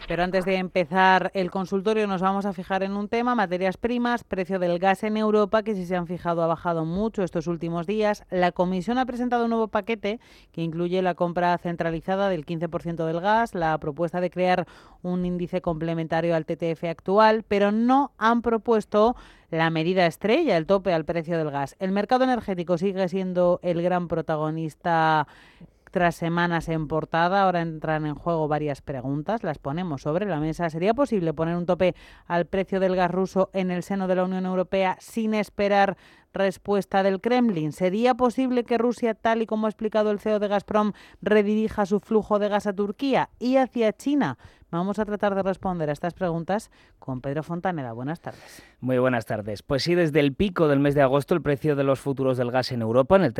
Pero antes de empezar el consultorio nos vamos a fijar en un tema, materias primas, precio del gas en Europa, que si se han fijado ha bajado mucho estos últimos días. La Comisión ha presentado un nuevo paquete que incluye la compra centralizada del 15% del gas, la propuesta de crear un índice complementario al TTF actual, pero no han propuesto la medida estrella, el tope al precio del gas. El mercado energético sigue siendo el gran protagonista tras semanas en portada. Ahora entran en juego varias preguntas, las ponemos sobre la mesa. ¿Sería posible poner un tope al precio del gas ruso en el seno de la Unión Europea sin esperar respuesta del Kremlin? ¿Sería posible que Rusia, tal y como ha explicado el CEO de Gazprom, redirija su flujo de gas a Turquía y hacia China? Vamos a tratar de responder a estas preguntas con Pedro Fontaneda. Buenas tardes. Muy buenas tardes. Pues sí, desde el pico del mes de agosto el precio de los futuros del gas en Europa, en el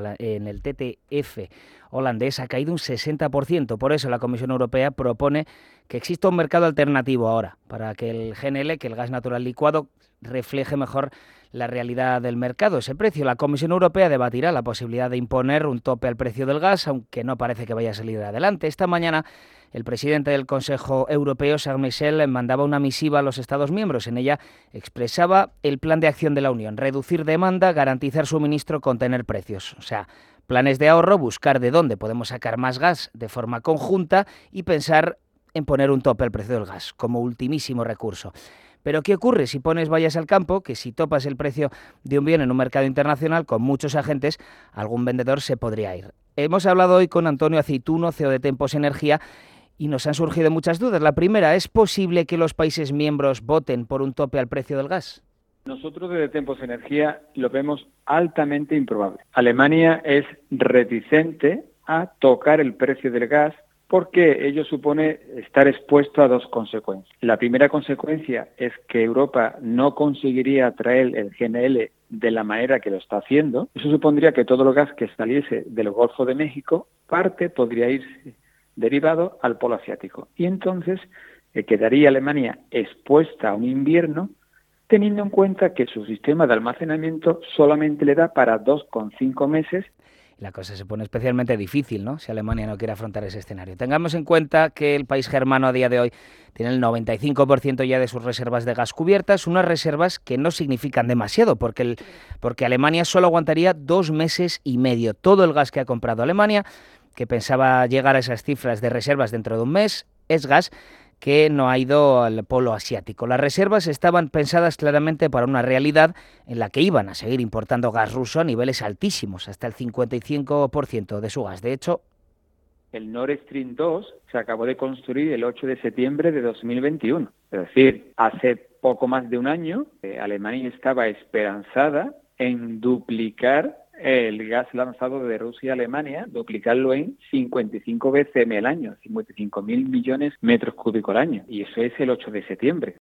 TTF holandés, ha caído un 60%. Por eso la Comisión Europea propone que exista un mercado alternativo ahora, para que el GNL, que el gas natural licuado, refleje mejor la realidad del mercado. Ese precio, la Comisión Europea debatirá la posibilidad de imponer un tope al precio del gas, aunque no parece que vaya a salir adelante. Esta mañana el presidente del Consejo Europeo, Charles Michel, mandaba una misiva a los Estados miembros. En ella expresaba el plan de acción de la Unión: reducir demanda, garantizar suministro, contener precios. O sea, planes de ahorro, buscar de dónde podemos sacar más gas de forma conjunta y pensar en poner un tope al precio del gas como ultimísimo recurso. Pero ¿qué ocurre si pones vallas al campo? Que si topas el precio de un bien en un mercado internacional con muchos agentes, algún vendedor se podría ir. Hemos hablado hoy con Antonio Aceituno, CEO de Tempos Energía, y nos han surgido muchas dudas. La primera, ¿es posible que los países miembros voten por un tope al precio del gas? Nosotros desde Tempos Energía lo vemos altamente improbable. Alemania es reticente a tocar el precio del gas porque ello supone estar expuesto a dos consecuencias. La primera consecuencia es que Europa no conseguiría traer el GNL de la manera que lo está haciendo. Eso supondría que todo el gas que saliese del Golfo de México, parte podría irse derivado al polo asiático. Y entonces quedaría Alemania expuesta a un invierno, teniendo en cuenta que su sistema de almacenamiento solamente le da para 2,5 meses. La cosa se pone especialmente difícil, ¿no?, si Alemania no quiere afrontar ese escenario. Tengamos en cuenta que el país germano a día de hoy tiene el 95% ya de sus reservas de gas cubiertas, unas reservas que no significan demasiado, porque Alemania solo aguantaría 2 meses y medio. Todo el gas que ha comprado Alemania, que pensaba llegar a esas cifras de reservas dentro de un mes, es gas que no ha ido al polo asiático. Las reservas estaban pensadas claramente para una realidad en la que iban a seguir importando gas ruso a niveles altísimos, hasta el 55% de su gas. De hecho, el Nord Stream 2 se acabó de construir el 8 de septiembre de 2021. Es decir, hace poco más de un año, Alemania estaba esperanzada en duplicar el gas lanzado de Rusia a Alemania, duplicarlo en 55 BCM al año, 55.000 millones metros cúbicos al año. Y eso es el 8 de septiembre.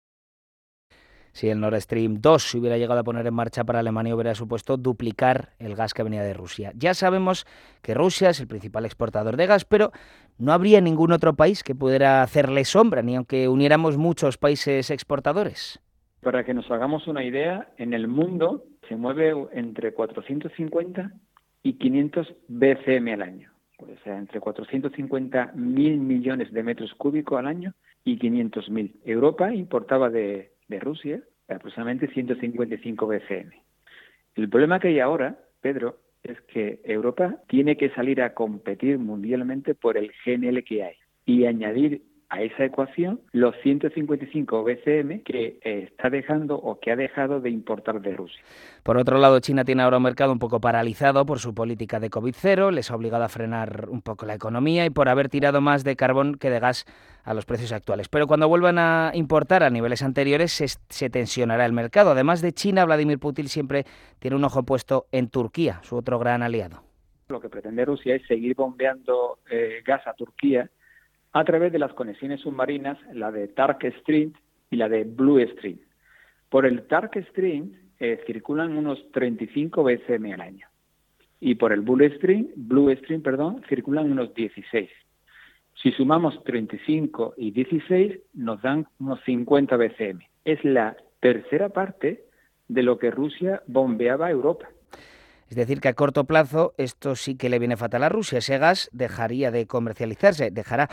Si el Nord Stream 2 se hubiera llegado a poner en marcha para Alemania, hubiera supuesto duplicar el gas que venía de Rusia. Ya sabemos que Rusia es el principal exportador de gas, pero no habría ningún otro país que pudiera hacerle sombra, ni aunque uniéramos muchos países exportadores. Para que nos hagamos una idea, en el mundo se mueve entre 450 y 500 BCM al año. O sea, entre 450.000 millones de metros cúbicos al año y 500.000. Europa importaba de Rusia aproximadamente 155 BCM. El problema que hay ahora, Pedro, es que Europa tiene que salir a competir mundialmente por el GNL que hay y añadir a esa ecuación los 155 BCM que está dejando o que ha dejado de importar de Rusia. Por otro lado, China tiene ahora un mercado un poco paralizado por su política de COVID-0, les ha obligado a frenar un poco la economía y por haber tirado más de carbón que de gas a los precios actuales. Pero cuando vuelvan a importar a niveles anteriores se tensionará el mercado. Además de China, Vladimir Putin siempre tiene un ojo puesto en Turquía, su otro gran aliado. Lo que pretende Rusia es seguir bombeando gas a Turquía a través de las conexiones submarinas, la de Turk Stream y la de Blue Stream. Por el Turk Stream circulan unos 35 BCM al año y por el Blue Stream, circulan unos 16. Si sumamos 35 y 16 nos dan unos 50 BCM. Es la tercera parte de lo que Rusia bombeaba a Europa. Es decir, que a corto plazo esto sí que le viene fatal a Rusia. Ese gas dejaría de comercializarse, dejará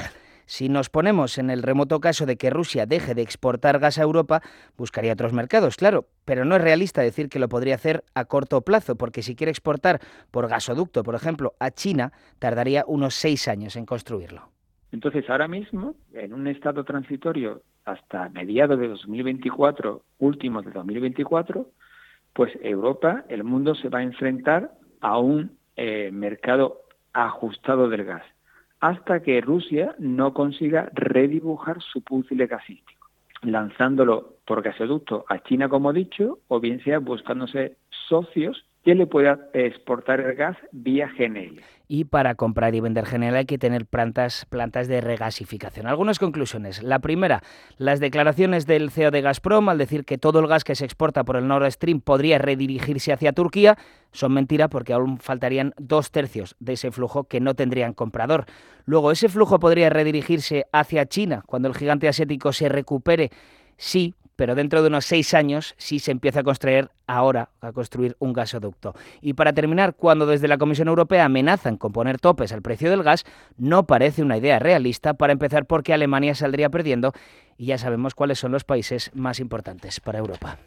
Si nos ponemos en el remoto caso de que Rusia deje de exportar gas a Europa, buscaría otros mercados, claro, pero no es realista decir que lo podría hacer a corto plazo, porque si quiere exportar por gasoducto, por ejemplo, a China, tardaría unos 6 años en construirlo. Entonces, ahora mismo, en un estado transitorio hasta mediados de 2024, últimos de 2024, pues Europa, el mundo se va a enfrentar a un mercado ajustado del gas, hasta que Rusia no consiga redibujar su puzzle gasístico, lanzándolo por gasoducto a China, como he dicho, o bien sea buscándose socios que le pueda exportar el gas vía GNL. Y para comprar y vender GNL hay que tener plantas de regasificación. Algunas conclusiones. La primera, las declaraciones del CEO de Gazprom al decir que todo el gas que se exporta por el Nord Stream podría redirigirse hacia Turquía son mentira, porque aún faltarían 2/3 de ese flujo que no tendrían comprador. Luego, ¿ese flujo podría redirigirse hacia China cuando el gigante asiático se recupere? Sí, pero dentro de unos 6 años sí se empieza a construir un gasoducto. Y para terminar, cuando desde la Comisión Europea amenazan con poner topes al precio del gas, no parece una idea realista, para empezar porque Alemania saldría perdiendo y ya sabemos cuáles son los países más importantes para Europa.